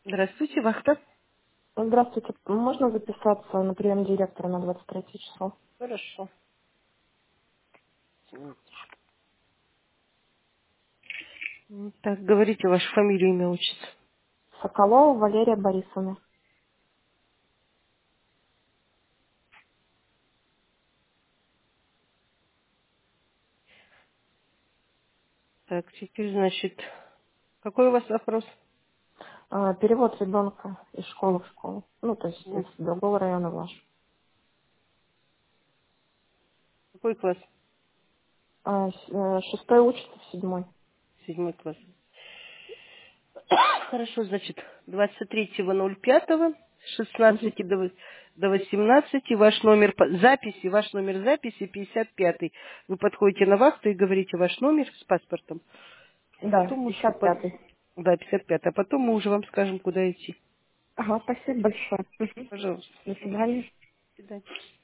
Здравствуйте, вахта. Здравствуйте. Можно записаться на прием директора на 23 число? Хорошо. Так, говорите вашу фамилию, имя, отчество. Соколова Валерия Борисовна. Так, теперь, значит, какой у вас вопрос? Перевод ребенка из школы в школу. Ну, то есть из другого района в ваш. Какой класс? Шестой учится в седьмой. 7 класс. Хорошо, значит, 23.05, с Мгм. 16 до 18, ваш номер записи 55. Вы подходите на вахту и говорите ваш номер с паспортом. Да, Потом уже, 55-й. да, 55, а потом мы уже вам скажем, куда идти. Ага, спасибо большое. Пожалуйста. До свидания. До свидания.